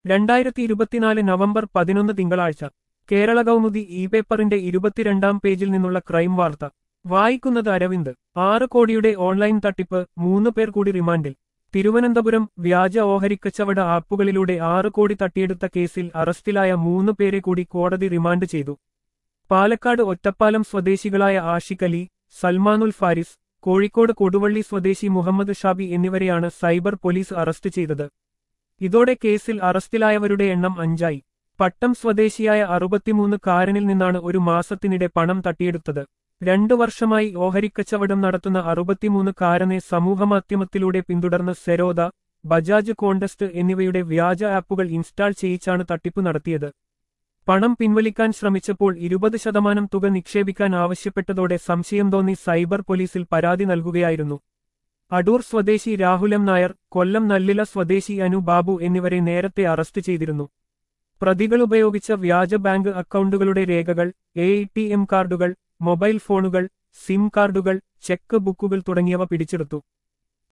2024 November 11 തിങ്കളാഴ്ച Kerala Kaumudi E പേപ്പറിന്റെ 22-ാം പേജിൽ നിന്നുള്ള ക്രൈം വാർത്ത വായിക്കുന്നത് അരവിന്ദ് 6 കോടിയുടെ ഓൺലൈൻ തട്ടിപ്പ് 3 പേർ കൂടി റിമാൻഡിൽ തിരുവനന്തപുരം വ്യാജ ഓഹരിക്കച്ചവട ആപ്പുകളിലൂടെ 6 കോടി തട്ടിയെടുത്ത കേസിൽ അറസ്റ്റിലായ 3 പേരെ കൂടി കോടതി റിമാൻഡ് ചെയ്തു. പാലക്കാട് ഒറ്റപ്പാലം സ്വദേശികളായ ആഷിഖ് അലി, സൽമാനുൽ ഫാരിസ്, കോഴിക്കോട് കൊടുവള്ളി സ്വദേശി മുഹമ്മദ് ഷാബി എന്നിവരെയാണ് സൈബർ പോലീസ് അറസ്റ്റ് ചെയ്തത്. ഇതോടെ കേസിൽ അറസ്റ്റിലായവരുടെ എണ്ണം 5ആയി. പട്ടം സ്വദേശിയായ 63-കാരനിൽ നിന്നാണ് ഒരു മാസത്തിനിടെ പണം തട്ടിയെടുത്തത്. 2 വർഷമായി ഓഹരിക്കച്ചവടം നടത്തുന്ന 63-കാരനെ സമൂഹമാധ്യമത്തിലൂടെ പിന്തുടർന്ന് സെരോദ, ബജാജ് കോണ്ടസ്റ്റ് എന്നിവയുടെ വ്യാജ ആപ്പുകൾ ഇൻസ്റ്റാൾ ചെയ്യിച്ചാണ് തട്ടിപ്പ് നടത്തിയത്. പണം പിൻവലിക്കാൻ ശ്രമിച്ചപ്പോൾ 20% തുക നിക്ഷേപിക്കാൻ ആവശ്യപ്പെട്ടതോടെ സംശയം തോന്നി സൈബർ പോലീസിൽ പരാതി നൽകുകയായിരുന്നു. അടൂർ സ്വദേശി രാഹുൽ എം നായർ, കൊല്ലം നല്ലില സ്വദേശി അനു ബാബു എന്നിവരെ നേരത്തെ അറസ്റ്റ് ചെയ്തിരുന്നു. പ്രതികൾ ഉപയോഗിച്ച വ്യാജ ബാങ്ക് അക്കൗണ്ടുകളുടെ രേഖകൾ, ATM കാർഡുകൾ, മൊബൈൽ ഫോണുകൾ, സിം കാർഡുകൾ, ചെക്ക് ബുക്കുകൾ തുടങ്ങിയവ പിടിച്ചെടുത്തു.